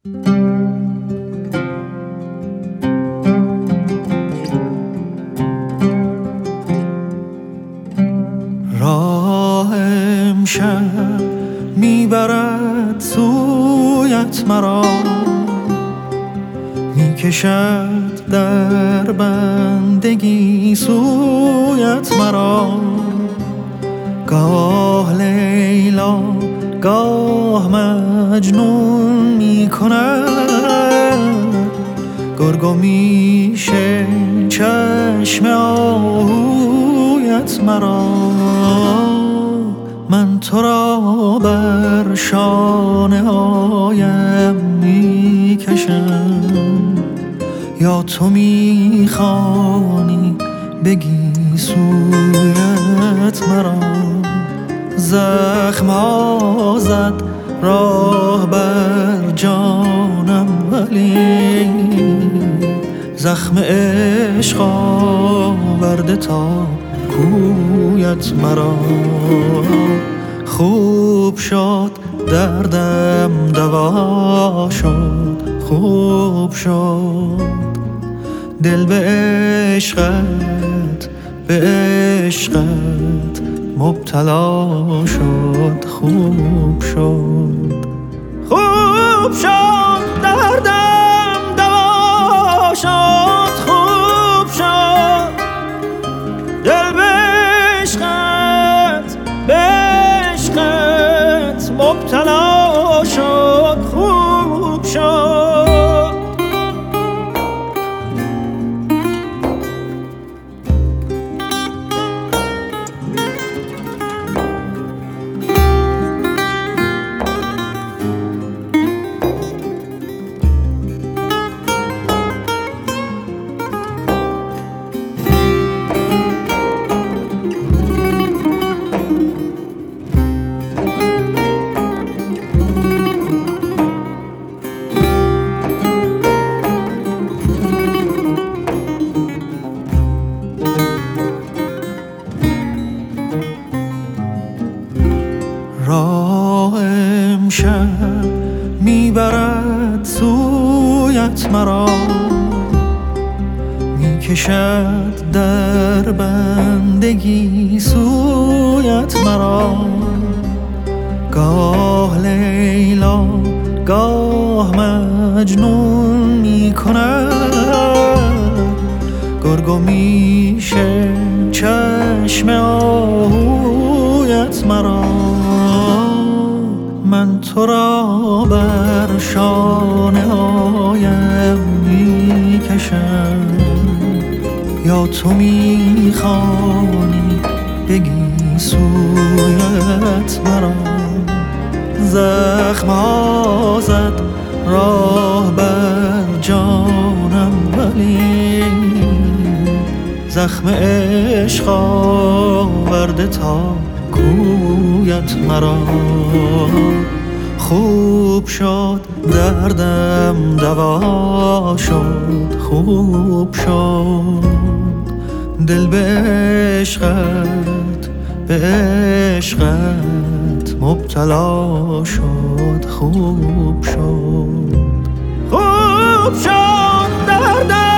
راه امشب میبرد سویت مرا، میکشد در بندگی سویت مرا. گاه لیلا گاه مجنون میکند، گرگ و میشه چشم آهویت مرا. من تو را بر شانه هایم میکشم، یا تو میخوانی بگی سویت مرا. زخم ها زد راه بر جانم، ولی زخم عشق آورده تا کویت مرا. خوب شد دردم دوا شد، خوب شد دل به عشقت، به عشقت مبتلا شد. خوب شد، خوب شد دردم دوا شد، خوب شد دل به عشقت، به عشقت مبتلا شد. خوب شد. راه امشب میبرد سویت مرا، میکشد در بندگی سویت مرا. گاه لیلا گاه مجنون میکند، گرگ و میشه چشم آهویت مرا. من تو را بر شانه هایم میکشم، یا تو میخوانی بگی سویت مرا. زخم ها زد راه بر جانم، ولی زخم عشق آورده تا کویت مرا. خوب شد دردم دوا شد، خوب شد دل به عشقت، به عشقت مبتلا شد. خوب شد، خوب شد دردم